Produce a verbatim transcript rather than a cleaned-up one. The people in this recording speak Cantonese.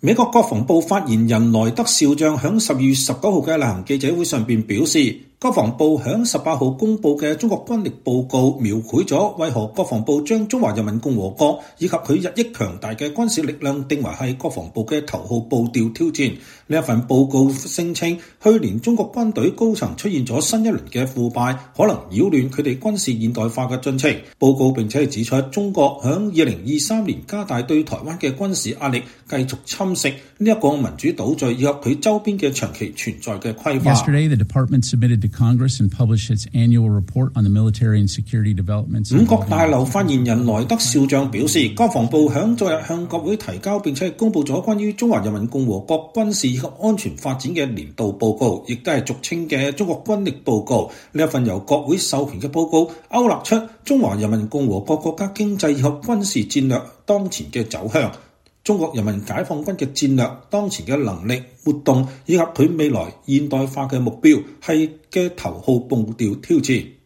美國國防部發言人萊德少將喺十二月十九號嘅例行記者會上邊表示，國防部喺十八號公佈嘅中國軍力報告描繪咗為何國防部將中華人民共和國以及佢日益強大嘅軍事力量定為係國防部嘅頭號步調挑戰。呢一份報告聲稱，去年中國軍隊高層出現咗新一輪嘅腐敗，可能擾亂佢哋軍事現代化嘅進程。報告並且係指出，中國喺二零二三年加大對台灣嘅軍事壓力，繼續侵蝕呢一個民主島嶼以及佢周邊嘅長期存在嘅規劃。 Yesterday, the department submitted to Congress and published its annual report on the military and security developments. 五角大樓發言人萊德少將表示，國防部響昨日向國會提交並且係公佈咗關於中華人民共和國軍事以及安全發展嘅年度報告，亦都係俗稱嘅中國軍力報告。呢一份由國會授權嘅報告，勾勒出中華人民共和國國家經濟以及軍事戰略當前嘅走向。中國人民解放軍嘅戰略當前嘅能力活動以及佢未來現代化嘅目標係嘅頭號步調挑戰。